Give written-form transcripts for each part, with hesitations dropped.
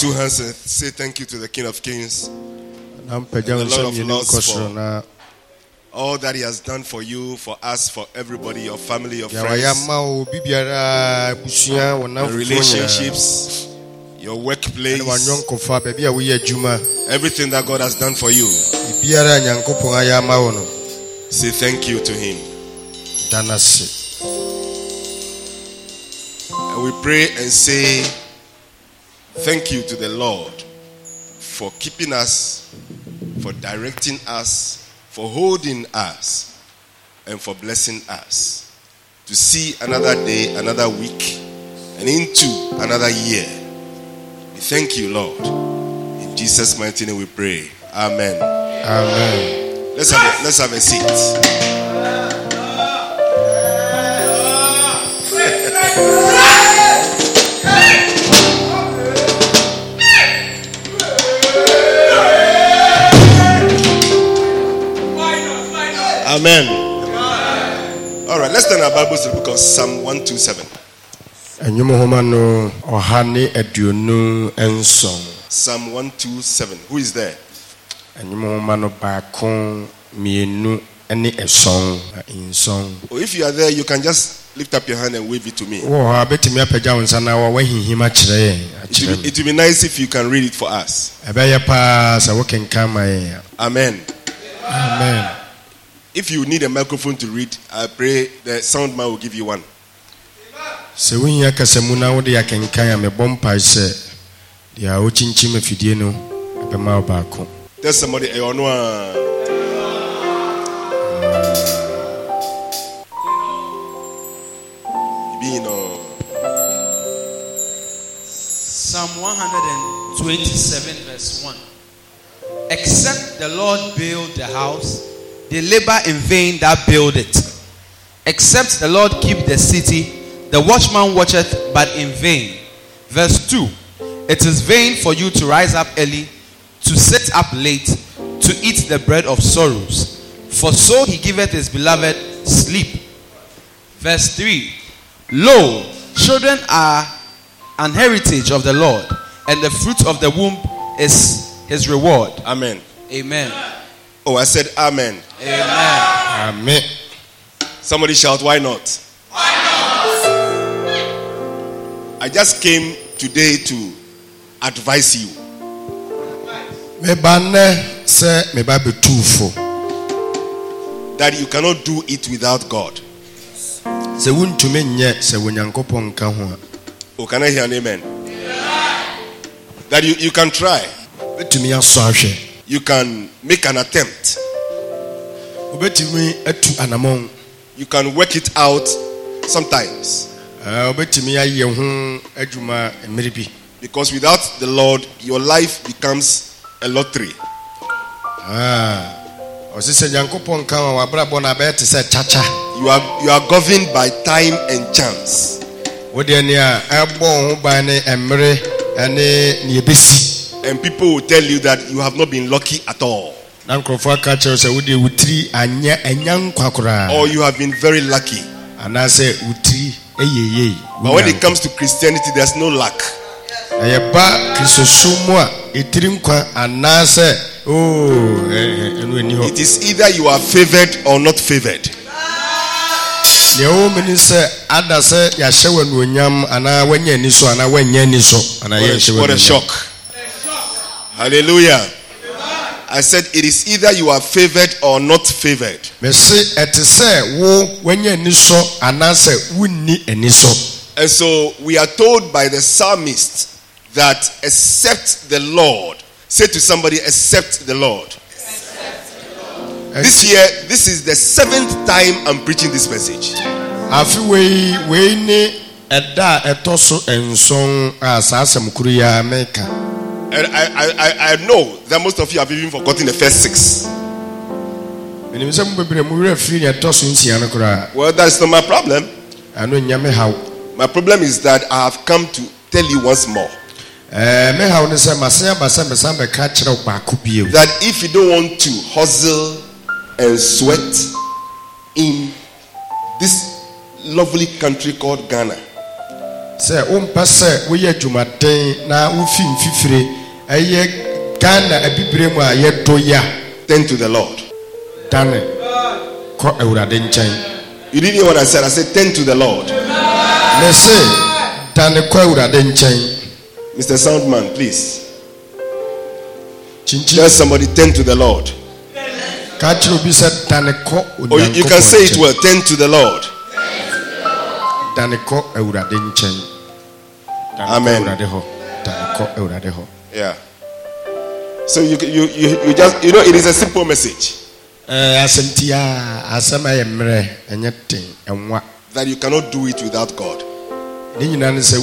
two hands and say thank you to the King of Kings and the Lord of Lords for all that He has done for you, for us, for everybody, your family, your friends, your relationships, your workplace, everything that God has done for you. Say thank you to Him. And we pray and say thank you to the Lord for keeping us, for directing us, for holding us, and for blessing us to see another day, another week, and into another year. We thank you, Lord. In Jesus' mighty name we pray. Amen. Amen. Let's have a seat. Amen. All right, let's turn our Bibles to the book of Psalm 127. Psalm 127. Who is there? Oh, if you are there, you can just lift up your hand and wave it to me. It will be nice if you can read it for us. Amen. Amen. If you need a microphone to read, I pray the sound man will give you one. Tell somebody, Psalm 127 verse 1. Except the Lord build the house, they labor in vain that build it. Except the Lord keep the city, the watchman watcheth but in vain. Verse 2. It is vain for you to rise up early, to sit up late, to eat the bread of sorrows. For so he giveth his beloved sleep. Verse 3. Lo, children are an heritage of the Lord, and the fruit of the womb is his reward. Amen. Amen. Oh, I said amen. Amen. Amen. Somebody shout, why not? Why not? I just came today to advise you that you cannot do it without God. Oh, can I hear an amen? That you can try. You can make an attempt. You can work it out sometimes. Because without the Lord, your life becomes a lottery. You are governed by time and chance. And people will tell you that you have not been lucky at all. Or you have been very lucky. But when it comes to Christianity, there's no luck. It is either you are favored or not favored. What a shock. Hallelujah. I said it is either you are favored or not favored. And so we are told by the psalmist that except the Lord, say to somebody, except the Lord. This year, this is the 7th time I'm preaching this message. And I know that most of you have even forgotten the first 6. Well, that's not my problem. My problem is that I have come to tell you once more that if you don't want to hustle and sweat in this lovely country called Ghana, Say, Passa, we are Jumatin, now we feel fifre, a year Ghana, a bibrema, yet toya. Turn to the Lord. Dane, call a radin chain. You didn't hear what I said. I said, turn to the Lord. Let's say, Dane, call radin chain. Mr. Soundman, please. Chinchi. Tell somebody, turn to the Lord. Or you can say it well, turn to the Lord. Amen. Yeah. So you just, it is a simple message that you cannot do it without God. You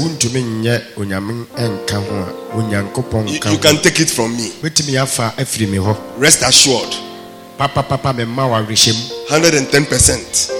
can take it from me. Rest assured. 110%.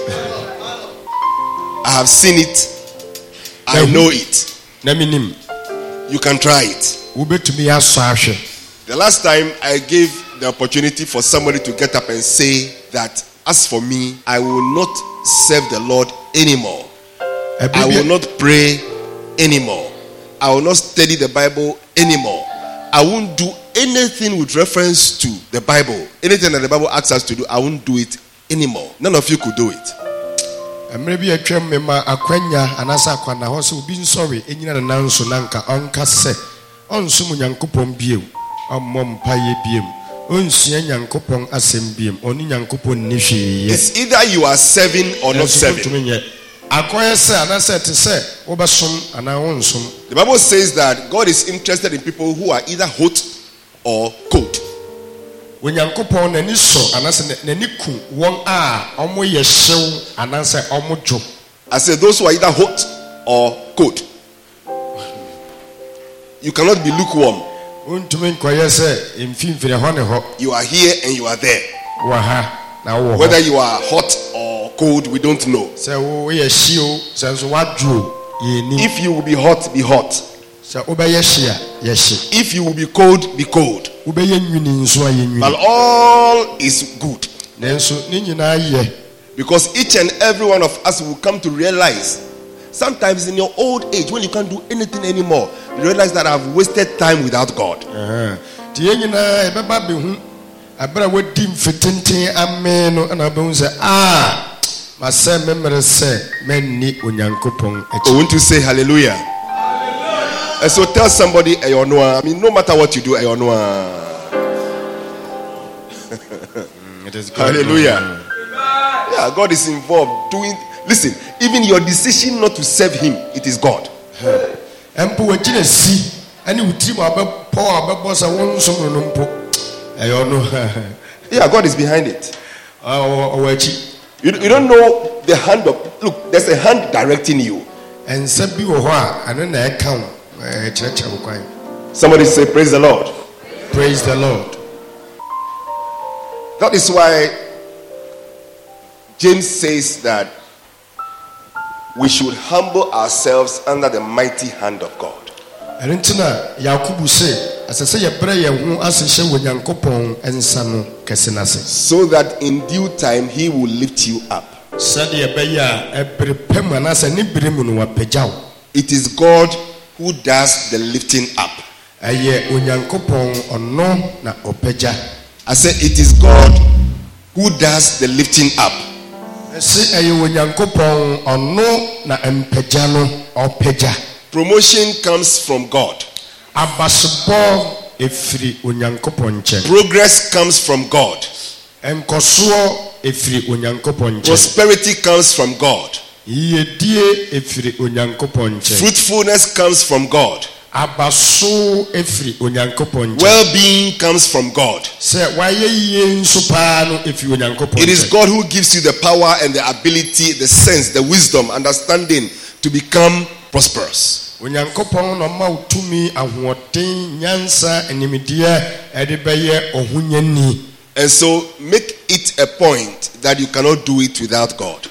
I have seen it. I know it. You can try it. The last time I gave the opportunity for somebody to get up and say that, as for me, I will not serve the Lord anymore. I will not pray anymore. I will not study the Bible anymore. I won't do anything with reference to the Bible. Anything that the Bible asks us to do, I won't do it anymore. None of you could do it. Maybe I try me ma akwanya anasa akwana ho so bi nsori enyina na nanso nanka onka se onsumu nyankopon biem ommom paye biem onsua nyankopon asem biem oni nyankopon ni hwe. It's either you are serving or not serving. Akoye se anasa te se obasom ana wonsum. The Bible says that God is interested in people who are either hot or cold. Nyankopon nani so anasa nani ku won a omo ye hyew anasa omo dwo. I said those who are either hot or cold. You cannot be lukewarm. You are here and you are there. Whether you are hot or cold, we don't know. If you will be hot, be hot. If you will be cold, be cold. But all is good. Because each and every one of us will come to realize, sometimes in your old age, when you can't do anything anymore, you realize that I've wasted time without God. I want to say hallelujah. And so tell somebody, I mean, no matter what you do, it is God. Hallelujah. Yeah, God is involved doing. Listen, even your decision not to serve Him, it is God. Yeah, God is behind it. You don't know the hand of. Look, there's a hand directing you. Somebody say, praise the Lord. Praise the Lord. That is why James says that we should humble ourselves under the mighty hand of God. So that in due time He will lift you up. It is God who does the lifting up. I said it is God who does the lifting up. Promotion comes from God. Progress comes from God. Prosperity comes from God. Fruitfulness comes from God. Well-being comes from God. It is God who gives you the power and the ability, the sense, the wisdom, understanding to become prosperous. And so make it a point that you cannot do it without God.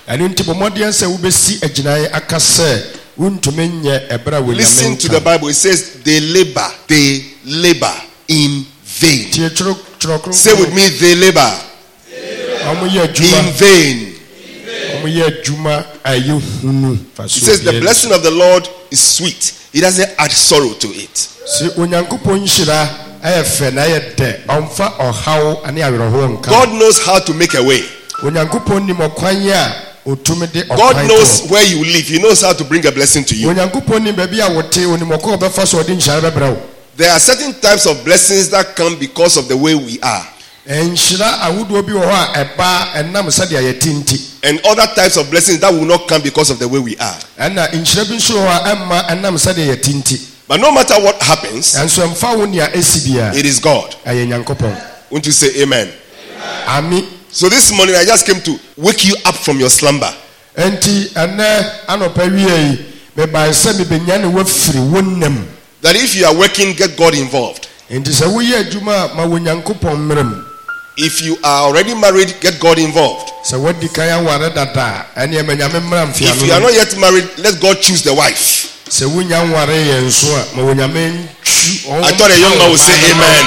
Listen to the Bible. It says they labor in vain. Say with me, they labor in vain. Omuye juma ayu hunu. It says the blessing of the Lord is sweet. He doesn't add sorrow to it. Si onyankopon shira ayefe na yede onfa ohaw ane awerho nka. God knows how to make a way. Onyankopon ni mokwan a otumide okwan. God knows where you live. He knows how to bring a blessing to you. Onyankopon ni baby a wote onimoko obefa so odi nhyare bebrawo. There are certain types of blessings that come because of the way we are. Enhyira awudo bi wo a eba enam sade ayetinti. And other types of blessings that will not come because of the way we are. Ana enhyira bi so a emma enam sade ayetinti. But no matter what happens, Enso emfa wonia esibia. it is God. Aye nyankopon. Won't you say amen? Ami. So this morning I just came to wake you up from your slumber. Enti ane anopa wiei me ba se me benya ne wafiri wonnam. That if you are working, get God involved. Enti se wo ye adwuma ma wonyankopon mrem. If you are already married, get God involved. Se wodi kan aware dada ene emanyame mram fia If you are not yet married, let God choose the wife. Se wonya nware ye nso a ma wonyame ntu. I thought a young man would say amen.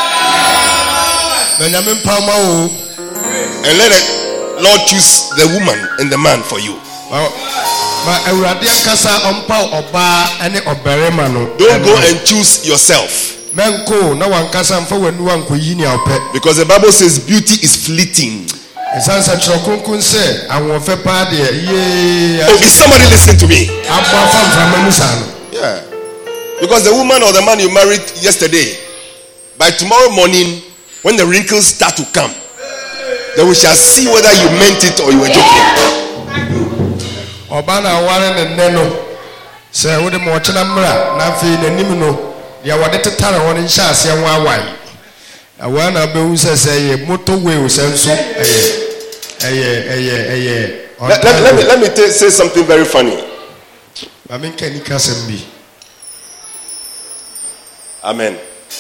Benyame mpama o. And let the Lord choose the woman and the man for you. Ma awurade akasa ompa oba ene oberema no. Don't go and choose yourself. Menko na wankasa mfa wanu ankoyi ni ope. Because the Bible says beauty is fleeting. Esansa chrokonkun se awonfe pa de ye. Oh, is somebody listening to me? Abwa from Musano. Yeah. Because the woman or the man you married yesterday, by tomorrow morning, when the wrinkles start to come, then we shall see whether you meant it or you were joking. Obana ware ne neno. Se wo de mo chena mra na fe nanim no. Ya wade tetare won nhyia ase ho awai. Awana be hu se ye motorway o senso Let me say something very funny. Amen. Amen.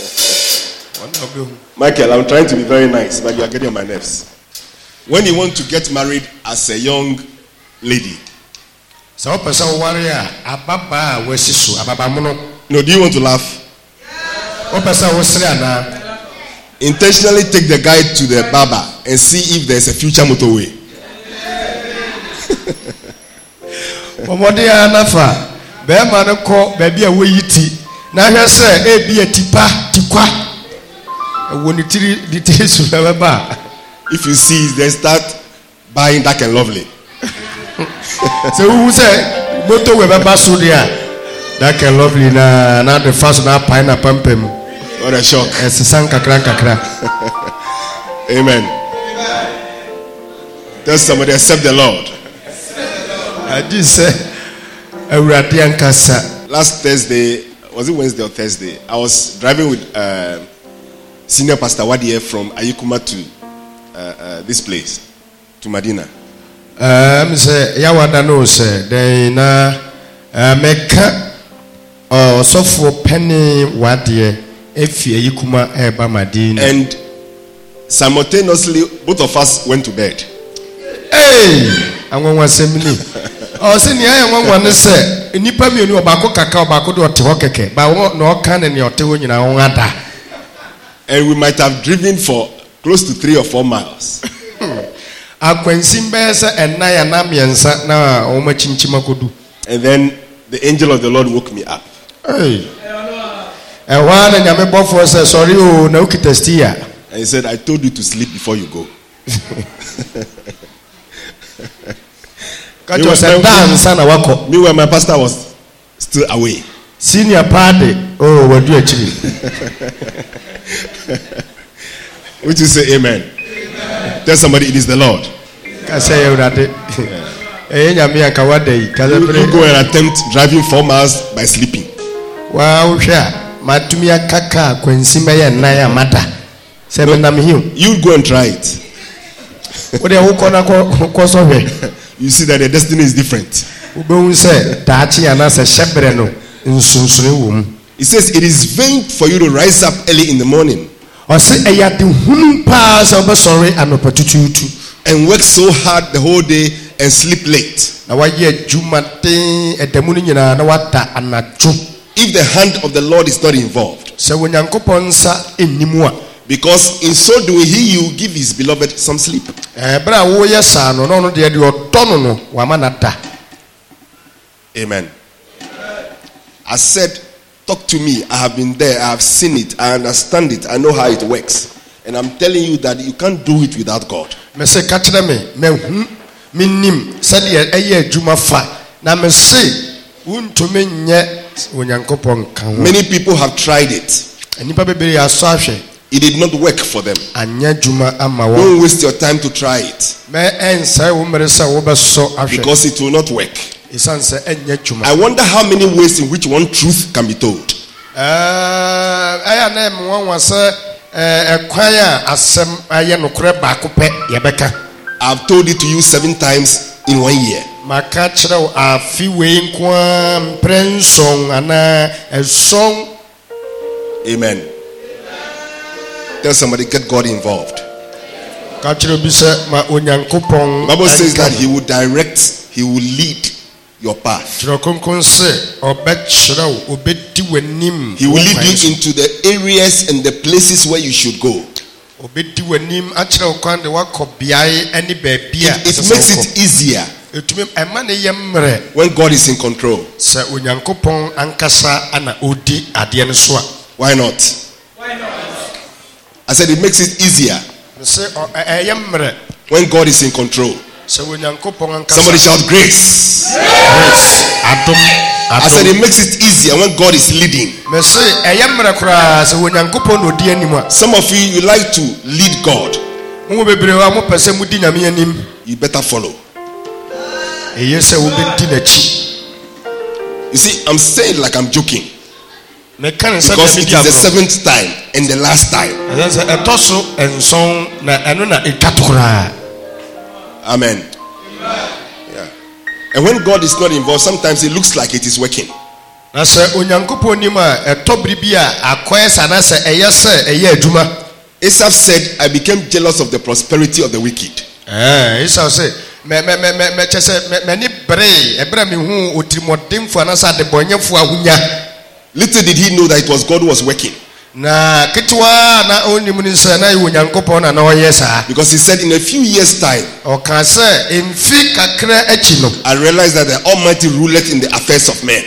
Michael, I'm trying to be very nice, but you are getting on my nerves. When you want to get married as a young lady, so person warrior ababa wesisu ababamuno. No, do you want to laugh? Intentionally take the guy to the barber and see if there's a future motorway. Omodia nafa be ma ne ko ba bia wo yiti na hwe se e bia tipa tikwa woni tiri ditesu na ba. If you see, then start buying Dark and Lovely. So who say motorway ba so dia Dark and Lovely na the first na pineapple pem. What a shock. Kakra. Amen. Tell somebody, accept the Lord. I just say, last Thursday, was it Wednesday or Thursday? I was driving with Senior Pastor Wadie from Ayikuma to this place, to Medina. Say, Yawada no, sir. Then, Mecca or so for Penny Wadie. And simultaneously, both of us went to bed. Hey, I want one semini. Oh, senior, I want to say, Nipa me no bako kaka bako do te but no can and your te in our other. And we might have driven for close to 3 or 4 miles. I can simbesa and naya namiansa na o machinchimakodu. And then the angel of the Lord woke me up. Hey. And one and Yame Bofo said, sorry, oh, no kitestia. And he said, I told you to sleep before you go. Meanwhile, my pastor was still away. Senior party. Oh, what do you actually? Would you say amen? Tell somebody it is the Lord. I say you that. You go and attempt driving 4 miles by sleeping. Wow, sure. Matumia kaka kwensima ya naya mata. Sebe na mihiu. You go and try it. Ode ukona kwa sobe. You see that the destiny is different. Ube unse tachi anase shebre no nsunsuni wum. It says it is vain for you to rise up early in the morning. Ose eyadi hunu pa sa obe sorry anopetututu. And work so hard the whole day and sleep late. Na waye jumate edemuni nyina na wata anacho. If the hand of the Lord is not involved, Because in so doing, he will give his beloved some sleep. Bra wo ye sa no no de odɔ no no wa ma na da. Amen. I said, talk to me. I have been there. I have seen it. I understand it. I know how it works. And I'm telling you that you can't do it without God. Me se ka kire me hu me nim se de eye adwuma fa na me se untumi nye onyankopɔn ka ho. Many people have tried it. Anipa bebere aso ahwe. It did not work for them. Anya adwuma ama wo. Don't waste your time to try it. Me ensa wo mere se wo beso ahwe. Because it will not work. Isan se enya adwuma. I wonder how many ways in which one truth can be told. Aya na me won wase ekwan a asem aye nokore baako pe ye beka. I've told it to you 7 times in 1 year. Maka kire wo afi we nkwa prenson ana eson. Amen. Tell somebody, get God involved. Bible says that he will direct, he will lead your path. He will lead you into the areas and the places where you should go. It makes it easier when God is in control. Why not? I said it makes it easier when God is in control. Somebody shout grace. I said it makes it easier when God is leading. Some of you like to lead God. You better follow. You see, I'm saying like I'm joking. Because it is the 7th time and the last time. Amen. Yeah. And when God is not involved, sometimes it looks like it is working. Esau said, I became jealous of the prosperity of the wicked. Esau said, little did he know that it was God who was working. Because he said in a few years' time, I realized that the Almighty ruleth in the affairs of men.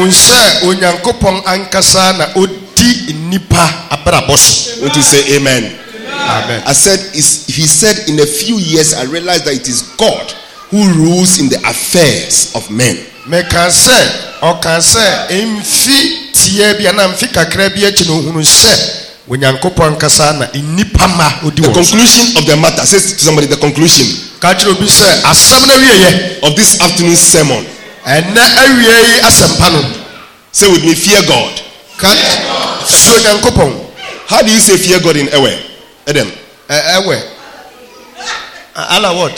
Won't you say amen? Amen. I said, he said in a few years I realized that it is God who rules in the affairs of men. The conclusion of the matter, says to somebody, the conclusion of this afternoon's sermon. Say with me, fear God. How do you say fear God in Ewe? Adam? Ewe. Allah what?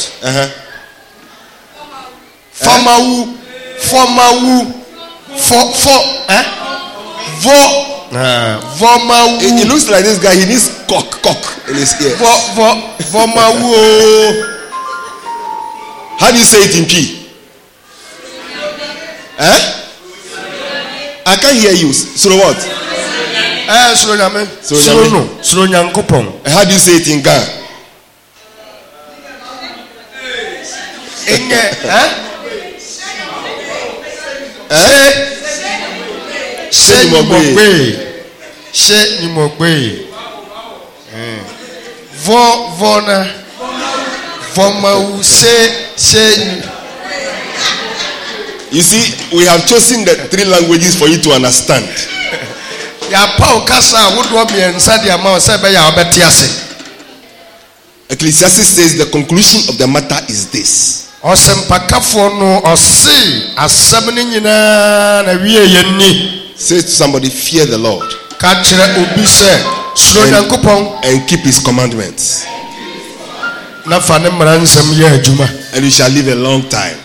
It looks like this guy, he needs cock in his ear. How do you say it in P? I can't hear you. So what? How do you say it in Ghana? You see, we have chosen the 3 languages for you to understand. Ecclesiastes says the conclusion of the matter is this. Say to somebody, fear the Lord and keep his commandments, and you shall live a long time.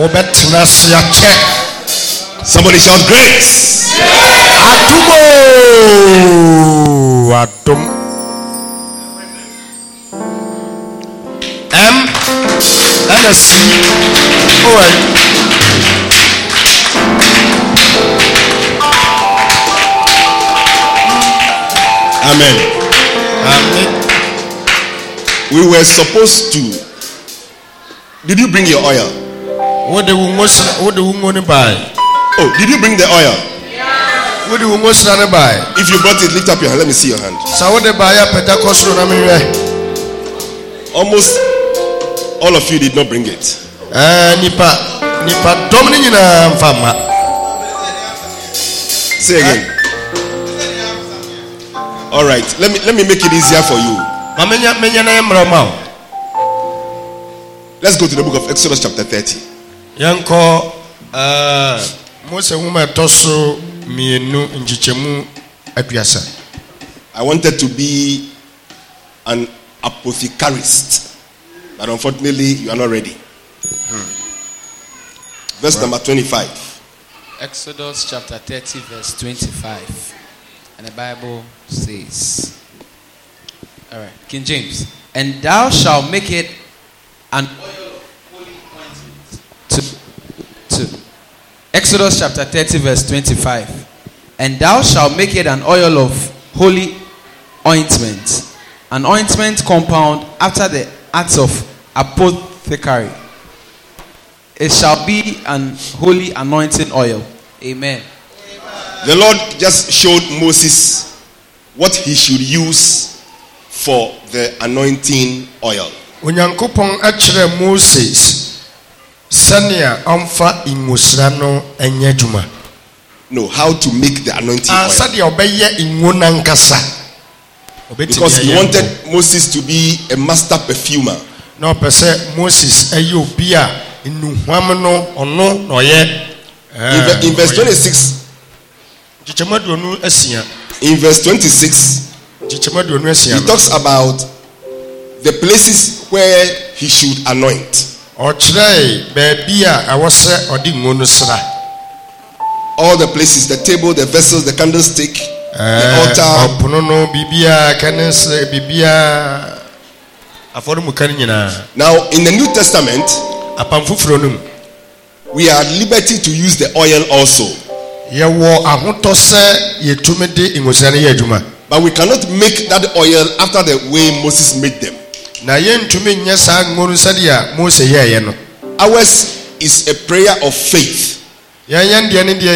Somebody shout grace. Amen. Amen. We were supposed to. Did you bring your oil? What the woman buy? Oh, did you bring the oil? What the woman buy? If you brought it, lift up your hand. Let me see your hand. So what the buyer Pentecost na me. Almost all of you did not bring it. Nipa domini na mfama. Say again. All right. Let me make it easier for you. Let's go to the book of Exodus chapter 30. Yanko Mose huma toso mienu njichemu apiasa. I wanted to be an apothecarist, but unfortunately you are not ready. Verse number 25. Exodus chapter 30 verse 25. And the Bible says, all right, King James, and thou shalt make it an oil of holy ointment. To Exodus chapter 30 verse 25. And thou shalt make it an oil of holy ointment, an ointment compound after the acts of apothecary. It shall be an holy anointing oil. Amen. The Lord just showed Moses what he should use for the anointing oil. Onyankopon achire Moses sania amfa ingusra no enye djuma. No, how to make the anointing oil. Sadia obeye ingona nkasa. Because he wanted Moses to be a master perfumer. No pese Moses ayo bia inuhwam no ono no ye. In verse 26. In verse 26, he talks about the places where he should anoint. All the places, the table, the vessels, the candlestick, the altar. Now, in the New Testament, we are at liberty to use the oil also. But we cannot make that oil after the way Moses made them. Ours is a prayer of faith. And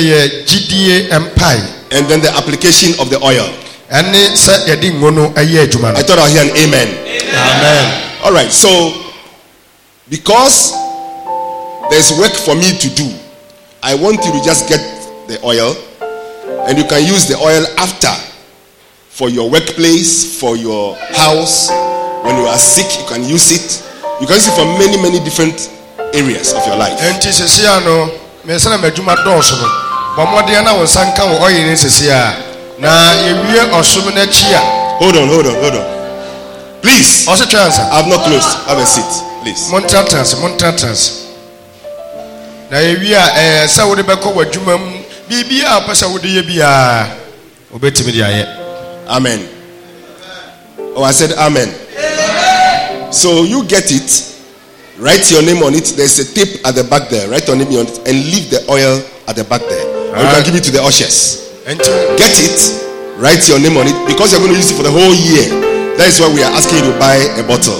then the application of the oil. I thought I'll hear an amen. Amen. Alright, so because there's work for me to do, I want you to just get the oil, and you can use the oil after for your workplace, for your house. When you are sick, you can use it. You can use it for many different areas of your life. Hold on. Please. I have not closed. Have a seat, please. Amen. Oh, I said amen. So you get it. Write your name on it. There's a tape at the back there. Write your name on it and leave the oil at the back there. Or you can give it to the ushers. Get it. Write your name on it because you're going to use it for the whole year. That is why we are asking you to buy a bottle.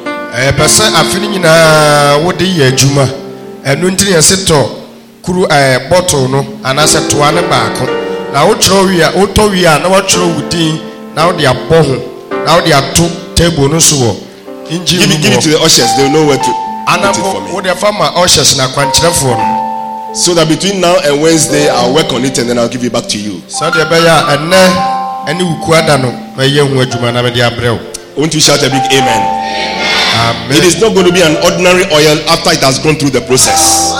Kuru bottle no anase toa ne baako na wo chro wi a wo to wi a na wo chro wudin na wo de abɔ ho na wo de ato table no so wo give it to the ushers. They will know where to put it for me. Wo de farmer ushers na kwankyerefo no, so that between now and Wednesday I'll work on it and then I'll give it back to you. So de be ya enne ani wuku ada no me ye hu adwuma na me de abrɛ wo. Won't you shout a big amen? Amen. It is not going to be an ordinary oil after it has gone through the process.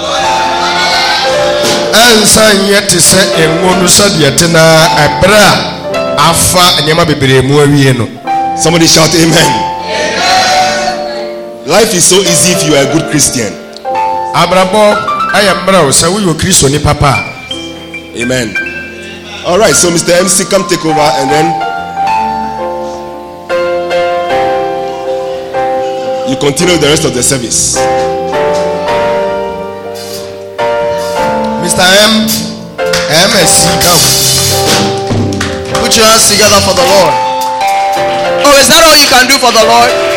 Somebody shout amen. Life is so easy if you are a good Christian. Amen. Alright, so Mr. MC, come take over and then you continue the rest of the service. Mr. MSC, come. Put your hands together for the Lord. Is that all you can do for the Lord?